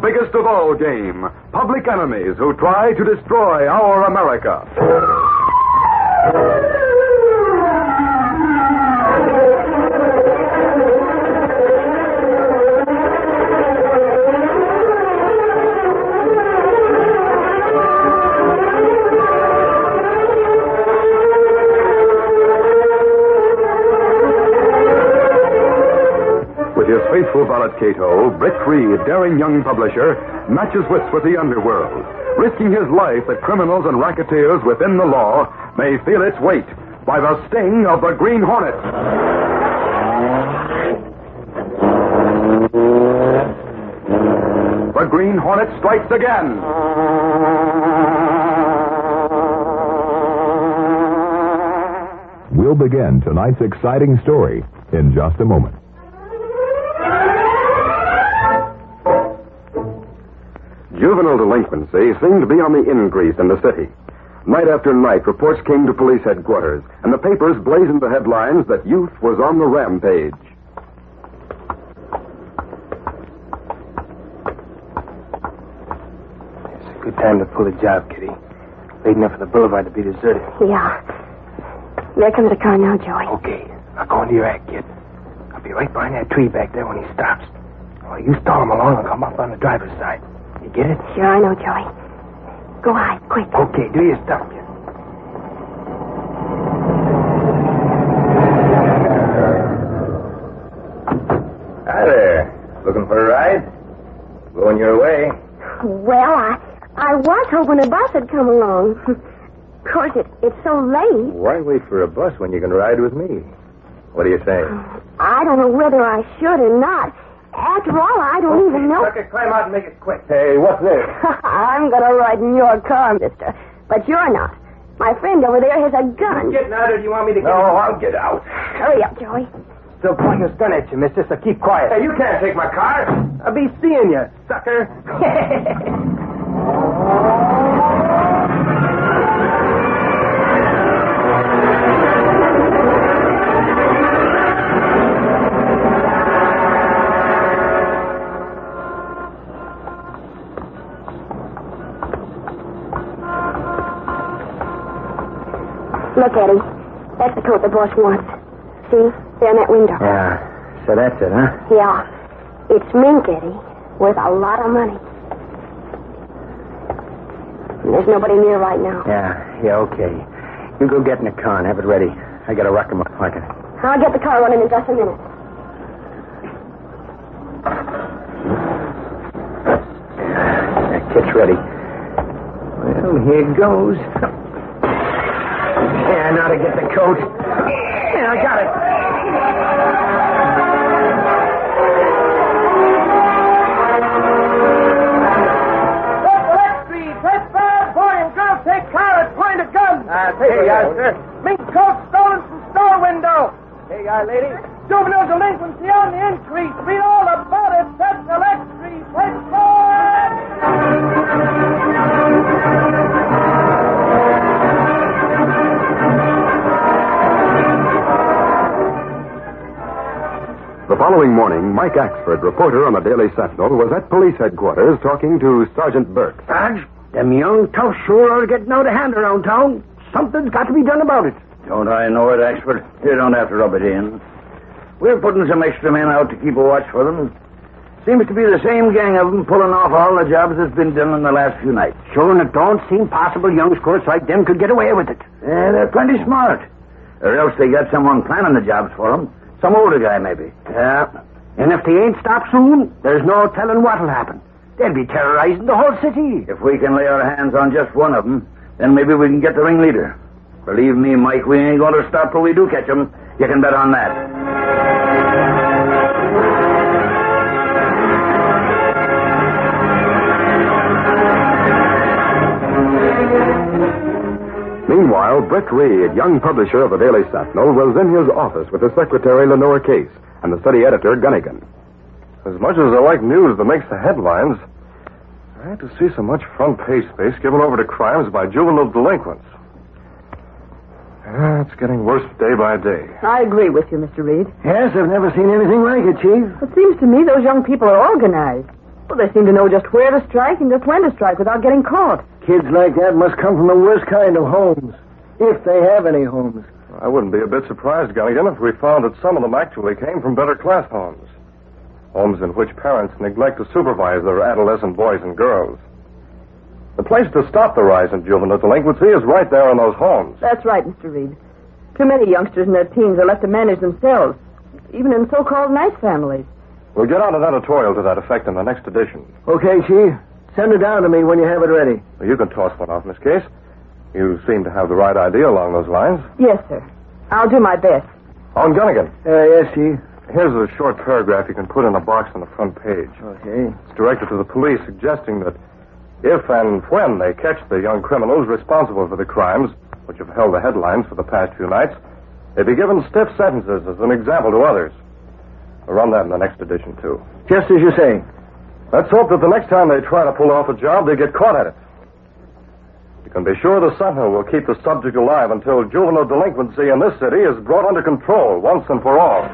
biggest of all game, public enemies who try to destroy our America. Faithful valet Cato, Brick Reed, daring young publisher, matches wits with the underworld, risking his life that criminals and racketeers within the law may feel its weight by the sting of the Green Hornet. The Green Hornet strikes again. We'll begin tonight's exciting story in just a moment. Juvenile delinquency seemed to be on the increase in the city. Night after night, reports came to police headquarters, and the papers blazoned the headlines that youth was on the rampage. It's a good time to pull a job, Kitty. Late enough for the boulevard to be deserted. Yeah. There comes the car now, Joey. Okay. Now go into your act, kid. I'll be right behind that tree back there when he stops. Well, you stall him along and come up on the driver's side. You get it? Sure, I know, Joey. Go hide, quick. Okay, do your stuff, kid. Hi there. Looking for a ride? Going your way. Well, I was hoping a bus had come along. Of course, it's so late. Why wait for a bus when you can ride with me? What do you say? I don't know whether I should or not. After all, I don't even know. Sucker, climb out and make it quick. Hey, what's this? I'm going to ride in your car, mister. But you're not. My friend over there has a gun. You getting out, or do you want me to get No, I'll get out. Hurry up, Joey. Still pointing his gun at you, mister, so keep quiet. Hey, you can't take my car. I'll be seeing you, sucker. Look, Eddie. That's the coat the boss wants. See? There in that window. Yeah. So that's it, huh? Yeah. It's mink, Eddie. Worth a lot of money. And there's nobody near right now. Yeah, okay. You go get in the car and have it ready. I gotta rock him up like it. I'll get the car running in just a minute. That kit's ready. Well, here goes. Yeah, now to get the coat. Yeah, I got it. Boy and girl take car at point of gun. Hey, sir. Mink coat stolen from store window. Hey, lady. Juvenile delinquency on the increase. Read all about it. That's Select Street. Head forward. The following morning, Mike Axford, reporter on the Daily Sentinel, was at police headquarters talking to Sergeant Burke. Sarge, them young tough sure are getting out of hand around town. Something's got to be done about it. Don't I know it, Axford? You don't have to rub it in. We're putting some extra men out to keep a watch for them. Seems to be the same gang of them pulling off all the jobs that's been done in the last few nights. Sure, and it don't seem possible young squirts like them could get away with it. Yeah, they're plenty smart. Or else they got someone planning the jobs for them. Some older guy, maybe. Yeah. And if they ain't stopped soon, there's no telling what'll happen. They'll be terrorizing the whole city. If we can lay our hands on just one of them, then maybe we can get the ringleader. Believe me, Mike, we ain't going to stop till we do catch him. You can bet on that. Meanwhile, Brick Reed, young publisher of the Daily Sentinel, was in his office with his secretary, Lenore Case, and the city editor, Gunnigan. As much as I like news that makes the headlines, I hate to see so much front page space given over to crimes by juvenile delinquents. It's getting worse day by day. I agree with you, Mr. Reed. Yes, I've never seen anything like it, Chief. It seems to me those young people are organized. Well, they seem to know just where to strike and just when to strike without getting caught. Kids like that must come from the worst kind of homes, if they have any homes. I wouldn't be a bit surprised, Gunnigan, if we found that some of them actually came from better class homes. Homes in which parents neglect to supervise their adolescent boys and girls. The place to stop the rise in juvenile delinquency is right there in those homes. That's right, Mr. Reed. Too many youngsters in their teens are left to manage themselves, even in so-called nice families. We'll get out an editorial to that effect in the next edition. Okay, Chief. Send it down to me when you have it ready. Well, you can toss one off, Miss Case. You seem to have the right idea along those lines. Yes, sir. I'll do my best. On Gunnigan. Yes, Chief. Here's a short paragraph you can put in a box on the front page. Okay. It's directed to the police, suggesting that if and when they catch the young criminals responsible for the crimes which have held the headlines for the past few nights, they be given stiff sentences as an example to others. I'll run that in the next edition, too. Just as you say. Let's hope that the next time they try to pull off a job, they get caught at it. You can be sure the Sentinel will keep the subject alive until juvenile delinquency in this city is brought under control once and for all.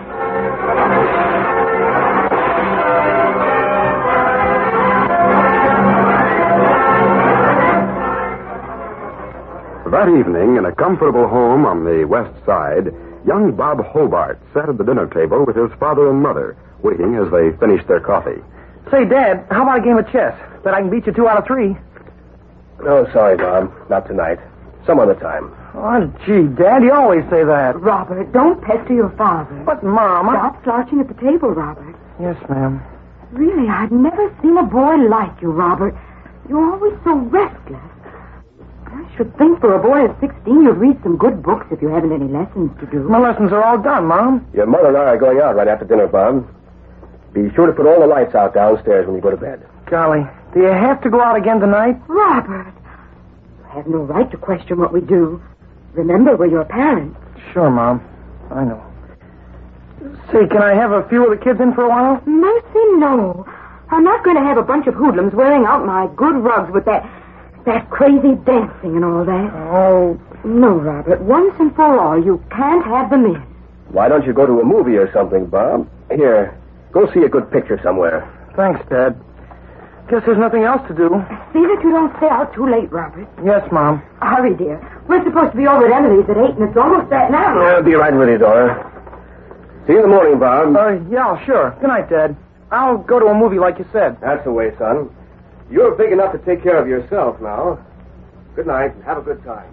That evening, in a comfortable home on the west side, young Bob Hobart sat at the dinner table with his father and mother, waiting as they finished their coffee. Say, Dad, how about a game of chess? Bet I can beat you 2 out of 3. Oh, sorry, Bob. Not tonight. Some other time. Oh, gee, Dad, you always say that. Robert, don't pester your father. But, Mom, Stop slouching at the table, Robert. Yes, ma'am. Really, I've never seen a boy like you, Robert. You're always so restless. I should think for a boy of 16 you'd read some good books if you haven't any lessons to do. My lessons are all done, Mom. Your mother and I are going out right after dinner, Bob. Be sure to put all the lights out downstairs when you go to bed. Golly, do you have to go out again tonight? Robert, you have no right to question what we do. Remember, we're your parents. Sure, Mom. I know. Say, can I have a few of the kids in for a while? Mercy, no. I'm not going to have a bunch of hoodlums wearing out my good rugs with that crazy dancing and all that. Oh. No, Robert. Once and for all, you can't have them in. Why don't you go to a movie or something, Bob? Here, go see a good picture somewhere. Thanks, Dad. Guess there's nothing else to do. See that you don't stay out too late, Robert. Yes, Mom. Hurry, dear. We're supposed to be over at Emily's at 8, and it's almost that now. I'll be right with you, Dora. See you in the morning, Bob. Yeah, sure. Good night, Dad. I'll go to a movie like you said. That's the way, son. You're big enough to take care of yourself now. Good night, and have a good time.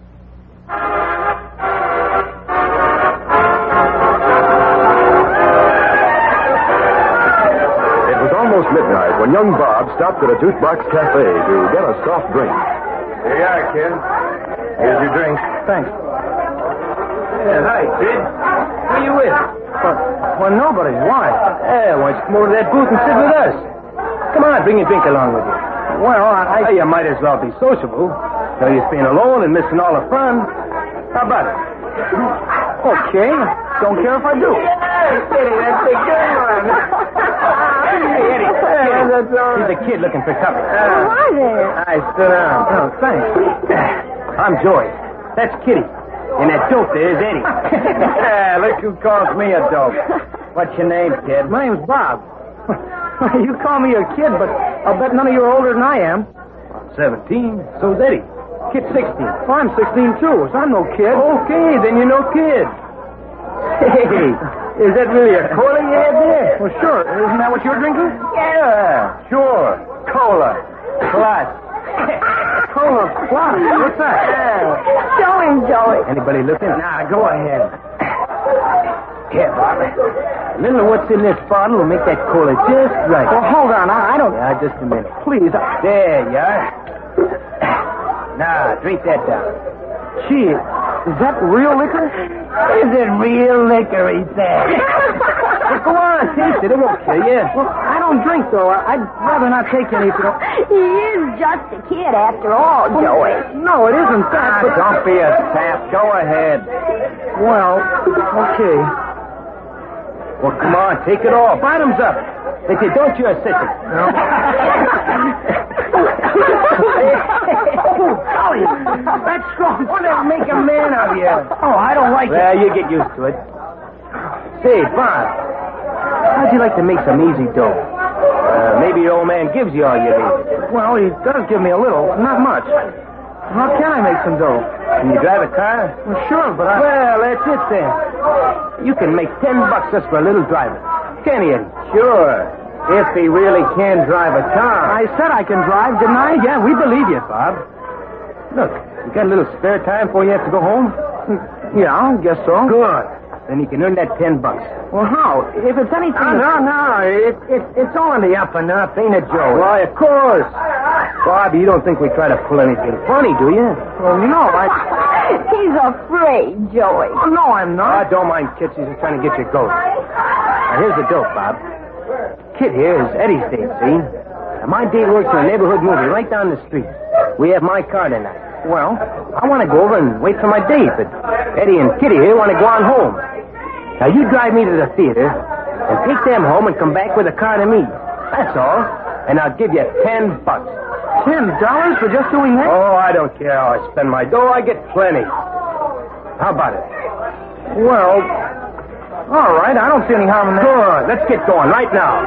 It was almost midnight when young Bob stopped at a Toothbox Cafe to get a soft drink. Here you are, kid. Here's your drink. Thanks. Yeah, hi, kid. Who you with? Well, nobody. Why? Why don't you come over to that booth and sit with us? Come on, bring your drink along with you. Well, Hey, you might as well be sociable. No use being alone and missing all the fun. How about it? okay. Don't care if I do. Eddie, that's a good one. Hey, Eddie. He's a kid looking for company. Hi there. I stood down. Oh, thanks. I'm Joey. That's Kitty. And that dope there is Eddie. Look who calls me a dope. What's your name, kid? My name's Bob. You call me a kid, but I'll bet none of you are older than I am. 17. So's Eddie. Kid's 16. Well, I'm 16, too, so I'm no kid. Okay, then you're no kid. Hey, is that really a cola you have there? Well, sure. Isn't that what you're drinking? Yeah, sure. Cola. Plus. Cola Plus. What's that? Show him, Joey. Anybody looking? Nah, go ahead. Here, Bobby. A little of what's in this bottle will make that cola just right. Well, hold on. I don't... Yeah, just a minute. Please. There you are. Now, drink that down. Gee, is that real liquor? Is it real liquor, he said? Well, go on, taste it. It won't kill you. Well, I don't drink, though. I'd rather not take any if you don't... He is just a kid after all, Joey. No, it isn't that, but... Don't be a sap. Go ahead. Well, okay. Well, come on, take it all. Bottoms up. If you don't, you're a sissy. No. Oh, golly. That's strong. Won't that make a man of you? Oh, I don't like it. Well, you get used to it. Say, Bob, how'd you like to make some easy dough? Maybe your old man gives you all you need. Well, he does give me a little, not much. How can I make some dough? Can you drive a car? Well, sure, but I... Well, that's it then. You can make $10 just for a little driving. Can you, Eddie? Sure. If he really can drive a car. I said I can drive, didn't I? Yeah, we believe you, Bob. Look, you got a little spare time before you have to go home? Yeah, I guess so. Good. Then you can earn that $10. Well, how? If it's anything... No. It's all on the up and up, ain't it, Joe? Why, of course. Bob, you don't think we try to pull anything funny, do you? Well, no, I... He's afraid, Joey. Oh, no, I'm not. Don't mind Kit. She's just trying to get your goat. Now, here's the dope, Bob. Kit here is Eddie's date, see? Now, my date works in a neighborhood movie right down the street. We have my car tonight. Well, I want to go over and wait for my date, but Eddie and Kitty here want to go on home. Now, you drive me to the theater and take them home and come back with a car to me. That's all. And I'll give you $10. $10 for just doing that? Oh, I don't care how I spend my dough. I get plenty. How about it? Well, all right. I don't see any harm in that. Good. Let's get going right now.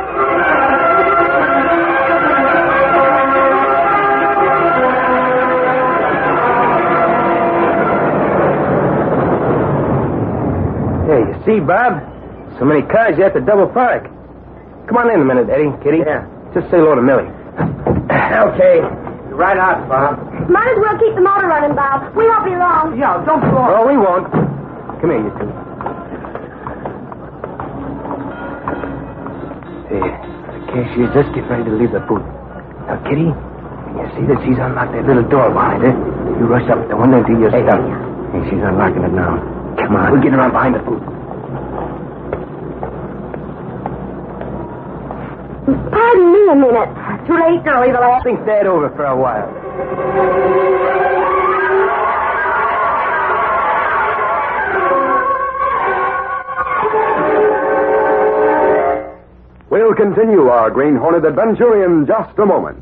Hey, you see, Bob? So many cars, you have to double park. Come on in a minute, Eddie, Kitty. Yeah. Just say hello to Millie. Okay. Right out, Bob. Might as well keep the motor running, Bob. We won't be long. Yeah, don't go off. Oh, we won't. Come here, you two. There. The cashier's just getting ready to leave the booth. Now, Kitty, when you see that she's unlocked that little door behind her, you rush up to the window and do your stuff. Hey, she's unlocking it now. Come on. We'll get around behind the booth. Pardon me a minute. Too late, Joey. I'll think that over for a while. We'll continue our Green Hornet adventure in just a moment.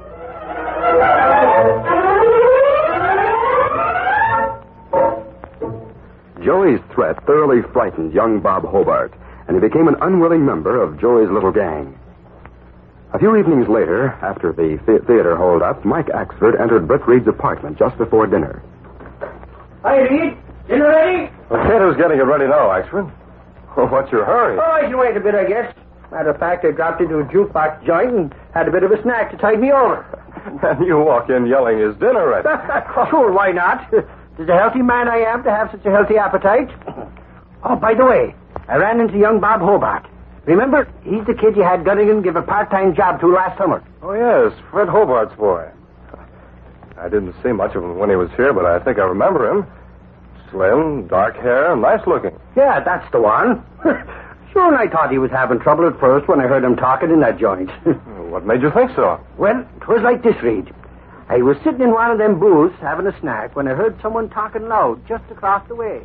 Joey's threat thoroughly frightened young Bob Hobart, and he became an unwilling member of Joey's little gang. A few evenings later, after the theater holdup, Mike Axford entered Britt Reed's apartment just before dinner. Hi, Reed. Dinner ready? The caterer's getting it ready now, Axford. Oh, what's your hurry? Oh, I can wait a bit, I guess. Matter of fact, I dropped into a jukebox joint and had a bit of a snack to tide me over. And you walk in yelling, "Is dinner ready?" Sure, why not? Is a healthy man I am to have such a healthy appetite? Oh, by the way, I ran into young Bob Hobart. Remember, he's the kid you had Gunnigan give a part-time job to last summer. Oh, yes, Fred Hobart's boy. I didn't see much of him when he was here, but I think I remember him. Slim, dark hair, nice looking. Yeah, that's the one. Sure, and I thought he was having trouble at first when I heard him talking in that joint. What made you think so? Well, 'twas like this, Reed. I was sitting in one of them booths having a snack when I heard someone talking loud just across the way.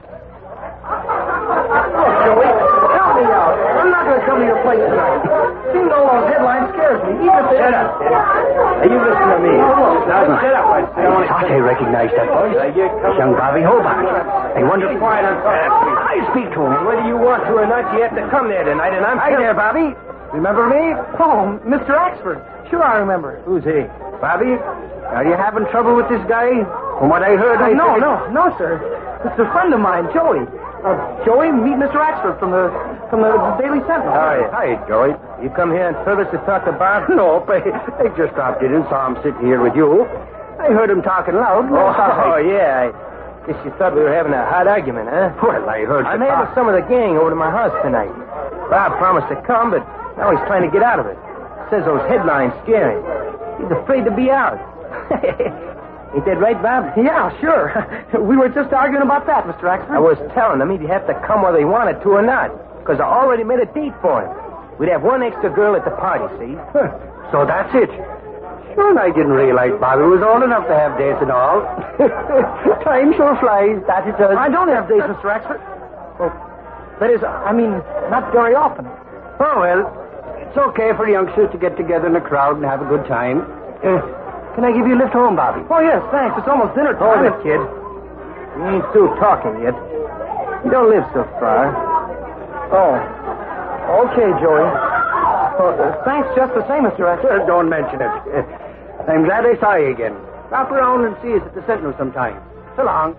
Oh, Joey, help me out. I'm not going to come to your place tonight. Seeing all those headlines scares me. Even if Shut up. Now, you listen to me. Now, shut up. I thought I recognized that voice. It's young Bobby Hobart. I wonder... Quiet and I speak to him. Whether you want to or not, you have to come there tonight, and I'm... Hi there, Bobby. Remember me? Oh, Mr. Axford. Sure, I remember. Who's he? Bobby, are you having trouble with this guy? From what I heard, No, sir. It's a friend of mine, Joey. Joey, meet Mr. Axford from the Daily Sentinel. Hi, Joey. You come here on purpose to talk to Bob? No, I just dropped in and saw him sitting here with you. I heard him talking loud. Yeah. I guess you thought we were having a hot argument, huh? Well, I heard I'm having some of the gang over to my house tonight. Bob promised to come, but now he's trying to get out of it. Says those headlines scare him. He's afraid to be out. Ain't that right, Bob? Yeah, sure. We were just arguing about that, Mr. Axford. I was telling him he'd have to come whether he wanted to or not, because I already made a date for him. We'd have one extra girl at the party, see? So that's it. Sure, and I didn't realize Bobby was old enough to have dates and all. Time sure flies, that it does. I don't have dates, Mr. Axford. Oh, that is, not very often. Oh, well, it's okay for youngsters to get together in a crowd and have a good time. Can I give you a lift home, Bobby? Oh, yes, thanks. It's almost dinner time. Hold it, kid. You ain't through talking yet. You don't live so far. Oh. Okay, Joey. Thanks just the same, Mr. Esther. Don't mention it. I'm glad I saw you again. Stop around and see us at the Sentinel sometime. So long.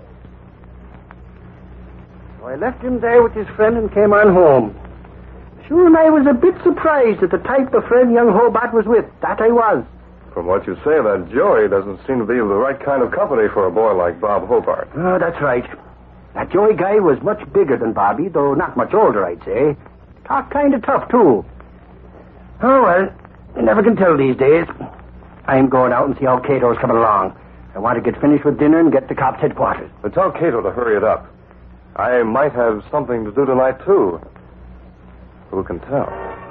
So I left him there with his friend and came on home. Sure, and I was a bit surprised at the type the friend young Hobart was with. That I was. From what you say, that Joey doesn't seem to be the right kind of company for a boy like Bob Hobart. Oh, that's right. That Joey guy was much bigger than Bobby, though not much older, I'd say. Talked kind of tough, too. Oh, well, you never can tell these days. I'm going out and see how Cato's coming along. I want to get finished with dinner and get to cops' headquarters. But tell Cato to hurry it up. I might have something to do tonight, too. Who can tell?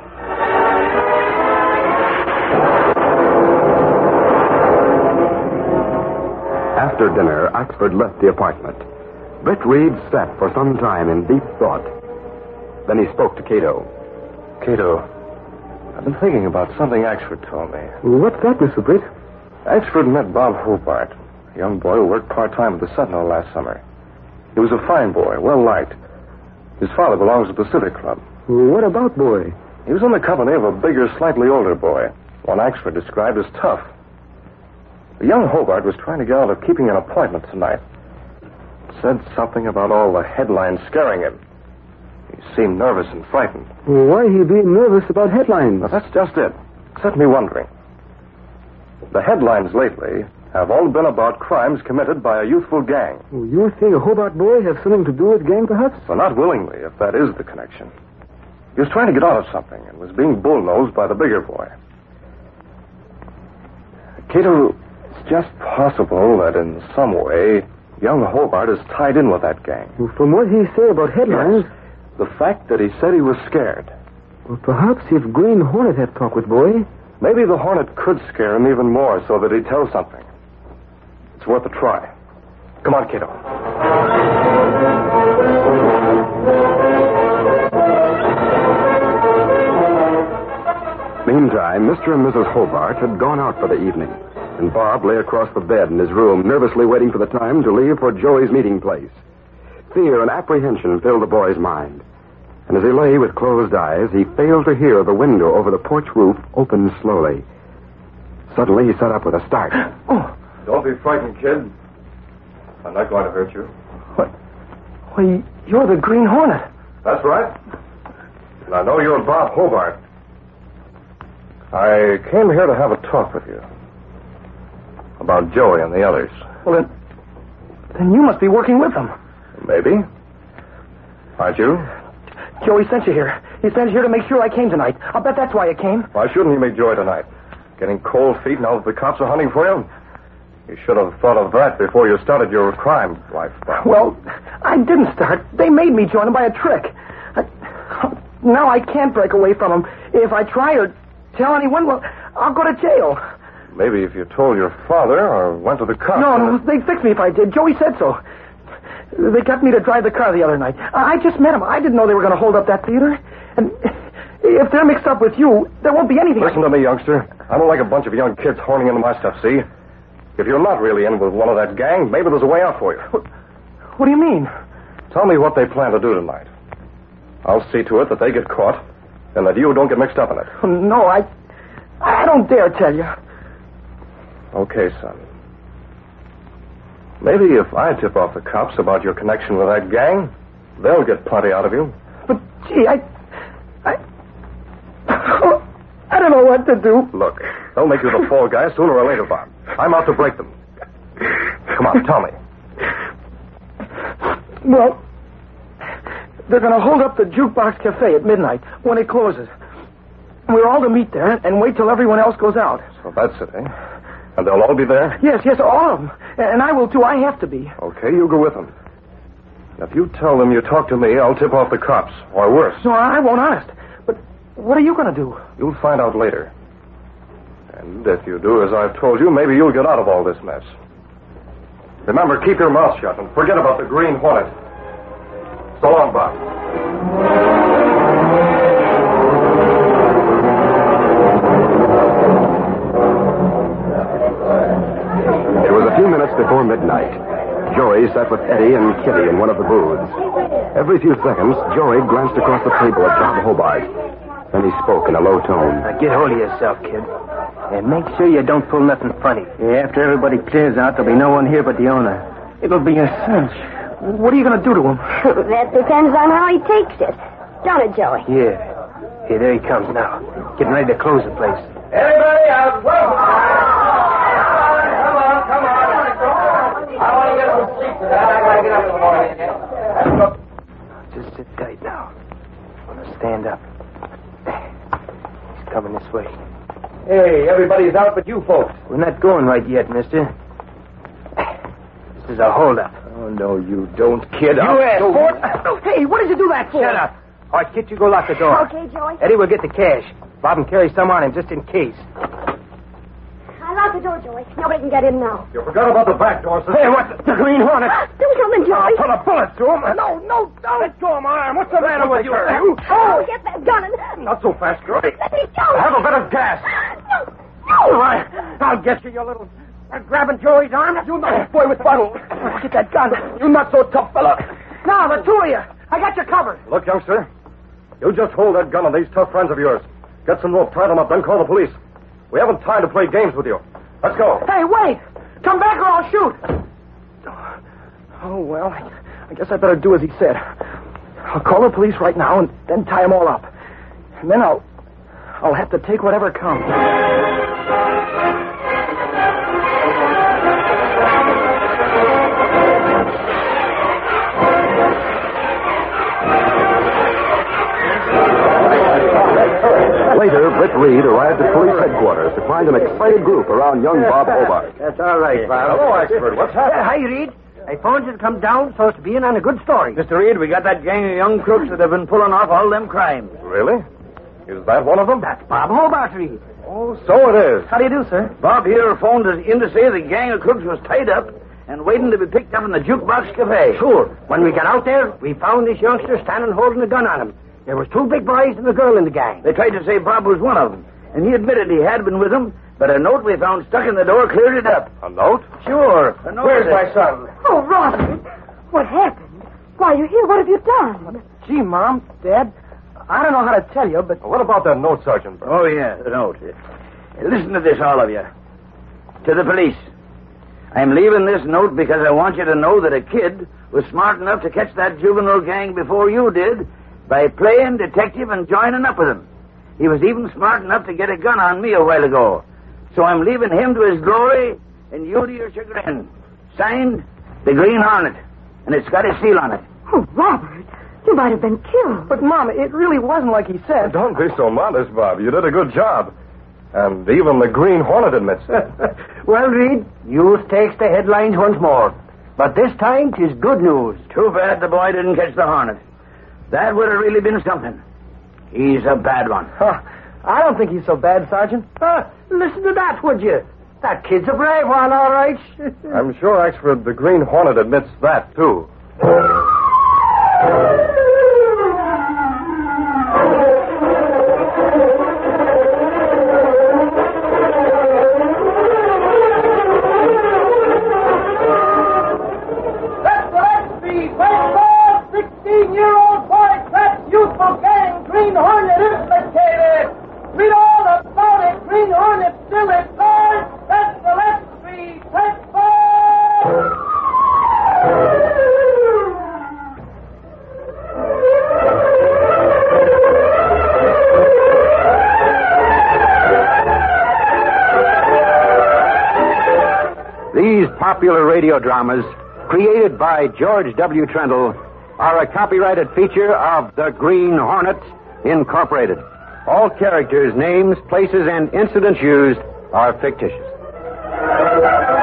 After dinner, Axford left the apartment. Britt Reed sat for some time in deep thought. Then he spoke to Cato. Cato, I've been thinking about something Axford told me. What's that, Mr. Britt? Axford met Bob Hobart, a young boy who worked part-time at the Sentinel last summer. He was a fine boy, well-liked. His father belongs to the Civic Club. What about boy? He was in the company of a bigger, slightly older boy, one Axford described as tough. The young Hobart was trying to get out of keeping an appointment tonight. Said something about all the headlines scaring him. He seemed nervous and frightened. Why he be nervous about headlines? Well, that's just it. Set me wondering. The headlines lately have all been about crimes committed by a youthful gang. You think a Hobart boy has something to do with gang, perhaps? Well, not willingly, if that is the connection. He was trying to get out of something and was being bullnosed by the bigger boy. Cato, it's just possible that in some way young Hobart is tied in with that gang. Well, from what he said about headlines... Yes. The fact that he said he was scared. Well, perhaps if Green Hornet had talked with boy... Maybe the Hornet could scare him even more so that he'd tell something. It's worth a try. Come on, Cato. Meantime, Mr. and Mrs. Hobart had gone out for the evening, and Bob lay across the bed in his room, nervously waiting for the time to leave for Joey's meeting place. Fear and apprehension filled the boy's mind. And as he lay with closed eyes, he failed to hear the window over the porch roof open slowly. Suddenly, he sat up with a start. Oh. Don't be frightened, kid. I'm not going to hurt you. What? Why, you're the Green Hornet. That's right. And I know you're Bob Hobart. I came here to have a talk with you. About Joey and the others. Well, then you must be working with them. Maybe. Aren't you? Joey sent you here. He sent you here to make sure I came tonight. I'll bet that's why you came. Why shouldn't you meet Joey tonight? Getting cold feet now that the cops are hunting for you? You should have thought of that before you started your crime life, Bob. Well, I didn't start. They made me join them by a trick. Now I can't break away from them. If I try or tell anyone, well, I'll go to jail. Maybe if you told your father or went to the cops. No, they'd fix me if I did. Joey said so. They got me to drive the car the other night. I just met them. I didn't know they were going to hold up that theater. And if they're mixed up with you, there won't be anything... Listen to me, youngster. I don't like a bunch of young kids horning into my stuff, see? If you're not really in with one of that gang, maybe there's a way out for you. What do you mean? Tell me what they plan to do tonight. I'll see to it that they get caught and that you don't get mixed up in it. No, I don't dare tell you. Okay, son. Maybe if I tip off the cops about your connection with that gang, they'll get plenty out of you. But, gee, I don't know what to do. Look, they'll make you the fall guy sooner or later, Bob. I'm out to break them. Come on, tell me. Well, they're going to hold up the Jukebox Cafe at midnight when it closes. We're all to meet there and wait till everyone else goes out. So that's it, eh? And they'll all be there? Yes, all of them. And I will, too. I have to be. Okay, you go with them. If you tell them you talk to me, I'll tip off the cops. Or worse. No, I won't, honest. But what are you going to do? You'll find out later. And if you do as I've told you, maybe you'll get out of all this mess. Remember, keep your mouth shut and forget about the Green Hornet. So long, Bob. It was a few minutes before midnight. Joey sat with Eddie and Kitty in one of the booths. Every few seconds, Joey glanced across the table at Bob Hobart. Then he spoke in a low tone. Now get hold of yourself, kid. And make sure you don't pull nothing funny. Yeah, after everybody clears out, there'll be no one here but the owner. It'll be a cinch. What are you going to do to him? That depends on how he takes it. Don't it, Joey? Yeah. Hey, there he comes now. Getting ready to close the place. Everybody out. Come on. I want to get some sleep tonight. I got to get up in the morning. Just sit tight now. I'm going to stand up. He's coming this way. Hey, everybody's out but you folks. We're not going right yet, mister. This is a holdup. Oh, no, you don't, kid. You asked for it. Hey, what did you do that for? Shut up. All right, Kit, you go lock the door. Okay, Joey. Eddie will get the cash. Bob can carry some on him just in case. I locked the door, Joey. Nobody can get in now. You forgot about the back door, sister. Hey, what's the Green Hornet? Don't come in, Joey. I'll put a bullet through him. No, don't. Let go of my arm. What's the matter with you? Oh, get that gun and... Not so fast, girl. Let me go. Have a bit of gas. No. All right. I'll get you, you little... grabbing Joey's arm. You naughty boy with bottle. Get that gun. You not so tough fella. Now, the two of you. I got you covered. Look, youngster, you just hold that gun on these tough friends of yours. Get some rope, tie them up, then call the police. We haven't time to play games with you. Let's go. Hey, wait! Come back or I'll shoot! Oh, well, I guess I better do as he said. I'll call the police right now and then tie them all up. And then I'll have to take whatever comes. Later, Britt Reed arrived at police headquarters to find an excited group around young Bob Hobart. That's all right, Bob. Hello, expert. What's happening? Hi, Reed. I phoned you to come down so as to be in on a good story. Mr. Reed, we got that gang of young crooks that have been pulling off all them crimes. Really? Is that one of them? That's Bob Hobart, Reed. Oh, so it is. How do you do, sir? Bob here phoned us in to say the gang of crooks was tied up and waiting to be picked up in the Jukebox Cafe. Sure. When we got out there, we found this youngster standing holding a gun on him. There was two big boys and a girl in the gang. They tried to say Bob was one of them, and he admitted he had been with them, but a note we found stuck in the door cleared it up. A note? Sure. A note. Where's my son? Oh, Robert. What happened? Why, you're here. What have you done? Gee, Mom, Dad, I don't know how to tell you, but... What about that note, Sergeant? Oh, yeah, the note. Listen to this, all of you. To the police. I'm leaving this note because I want you to know that a kid was smart enough to catch that juvenile gang before you did by playing detective and joining up with them. He was even smart enough to get a gun on me a while ago. So I'm leaving him to his glory and you to your chagrin. Signed, the Green Hornet. And it's got a seal on it. Oh, Robert, you might have been killed. But, Mom, it really wasn't like he said. Don't be so modest, Bob. You did a good job. And even the Green Hornet admits it. Well, Reed, news takes the headlines once more. But this time, 'tis good news. Too bad the boy didn't catch the Hornet. That would have really been something. He's a bad one. Huh. I don't think he's so bad, Sergeant. Listen to that, would you? That kid's a brave one, all right. I'm sure, Axford, the Green Hornet admits that, too. These popular radio dramas, created by George W. Trendle, are a copyrighted feature of the Green Hornet, Incorporated. All characters, names, places, and incidents used are fictitious.